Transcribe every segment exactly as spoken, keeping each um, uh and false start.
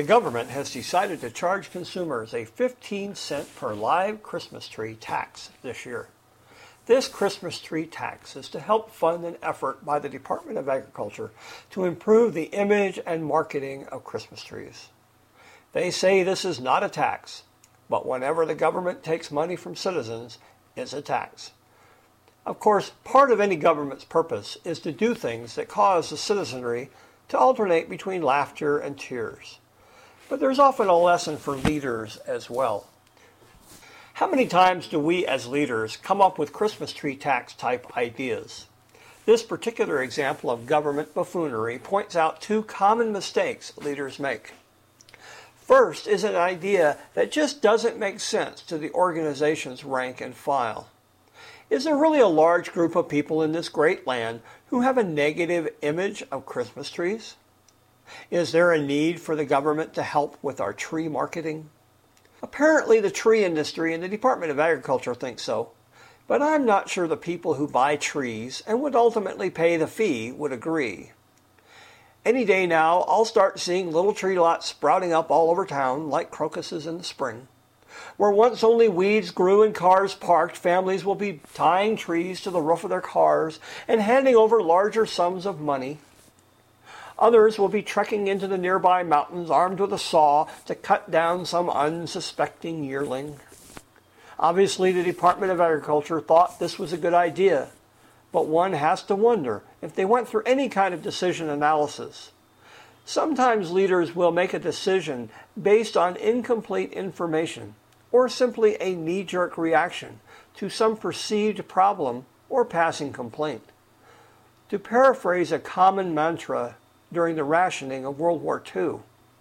government has decided to charge consumers a fifteen cent per live Christmas tree tax this year. This Christmas tree tax is to help fund an effort by the Department of Agriculture to improve the image and marketing of Christmas trees. They say this is not a tax, but whenever the government takes money from citizens, it's a tax. Of course, part of any government's purpose is to do things that cause the citizenry to alternate between laughter and tears. But there's often a lesson for leaders as well. How many times do we as leaders come up with Christmas tree tax type ideas? This particular example of government buffoonery points out two common mistakes leaders make. First is an idea that just doesn't make sense to the organization's rank and file. Is there really a large group of people in this great land who have a negative image of Christmas trees? Is there a need for the government to help with our tree marketing? Apparently the tree industry and the Department of Agriculture think so, but I'm not sure the people who buy trees and would ultimately pay the fee would agree. Any day now, I'll start seeing little tree lots sprouting up all over town like crocuses in the spring. Where once only weeds grew and cars parked, families will be tying trees to the roof of their cars and handing over larger sums of money. Others will be trekking into the nearby mountains armed with a saw to cut down some unsuspecting yearling. Obviously, the Department of Agriculture thought this was a good idea, but one has to wonder if they went through any kind of decision analysis. Sometimes leaders will make a decision based on incomplete information or simply a knee-jerk reaction to some perceived problem or passing complaint. To paraphrase a common mantra during the rationing of World War Two,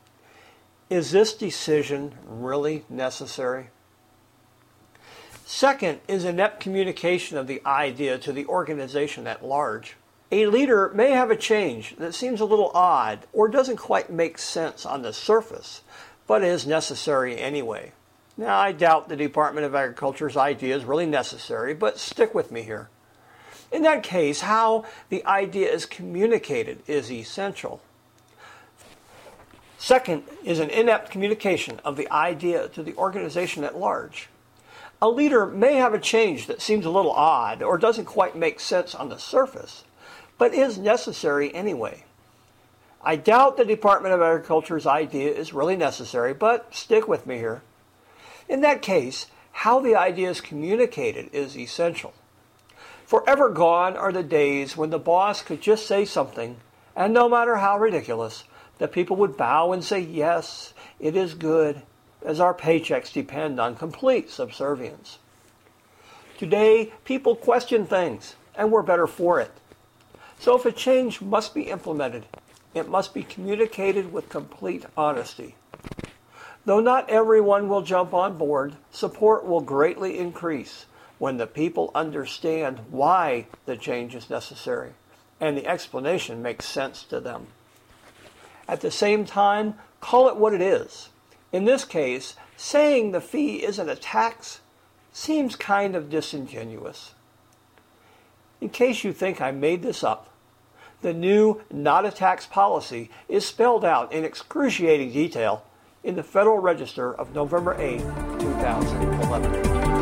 is this decision really necessary? Second is inept communication of the idea to the organization at large. A leader may have a change that seems a little odd or doesn't quite make sense on the surface, but is necessary anyway. Now, I doubt the Department of Agriculture's idea is really necessary, but stick with me here. In that case, how the idea is communicated is essential. Second is an inept communication of the idea to the organization at large. A leader may have a change that seems a little odd or doesn't quite make sense on the surface, but is necessary anyway. I doubt the Department of Agriculture's idea is really necessary, but stick with me here. In that case, how the idea is communicated is essential. Forever gone are the days when the boss could just say something, and no matter how ridiculous, the people would bow and say, yes, it is good, as our paychecks depend on complete subservience. Today, people question things, and we're better for it. So if a change must be implemented, it must be communicated with complete honesty. Though not everyone will jump on board, support will greatly increase when the people understand why the change is necessary and the explanation makes sense to them. At the same time, call it what it is. In this case, saying the fee isn't a tax seems kind of disingenuous. In case you think I made this up, the new not a tax policy is spelled out in excruciating detail in the Federal Register of November eighth, two thousand eleven.